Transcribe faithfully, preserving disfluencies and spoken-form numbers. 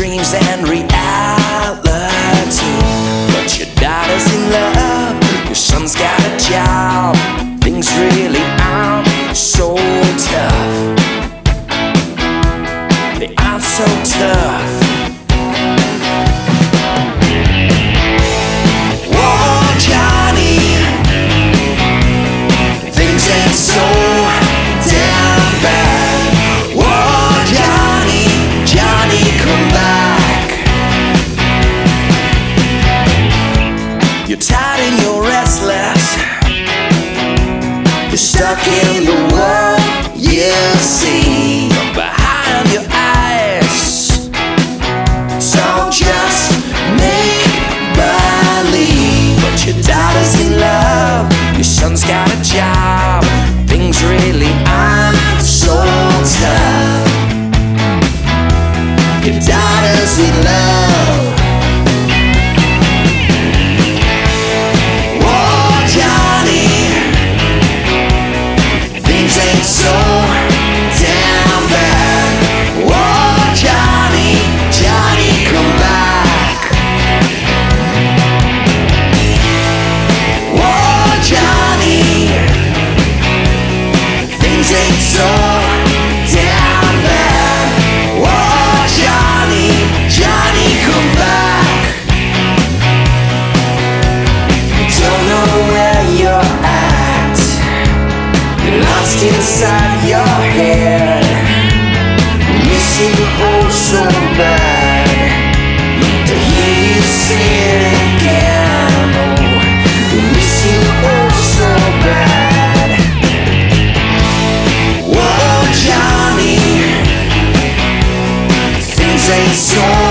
dreams and reality. But your daughter's in love, your son's got a job. Things really aren't so tough. They aren't so tough. Whoa, Johnny, things ain't so damn bad. Whoa, Johnny, Johnny, come back. You're tired and you're restless. You're stuck in the world you see. Behind your eyes, it's all just make-believe. But your daughter's in love, your son's got a job. Things really aren't so tough. Your daughter's in love. Whoa, Johnny, things ain't so damn bad. Whoa, Johnny, Johnny, come back. Whoa, Johnny, things ain't so damn bad. Whoa, Johnny, Johnny, come back. Don't know where you're at. You're lost inside your head, missing the whole so bad to hear you say it again. Oh, you're missing the whole so bad. Whoa, Johnny, things ain't so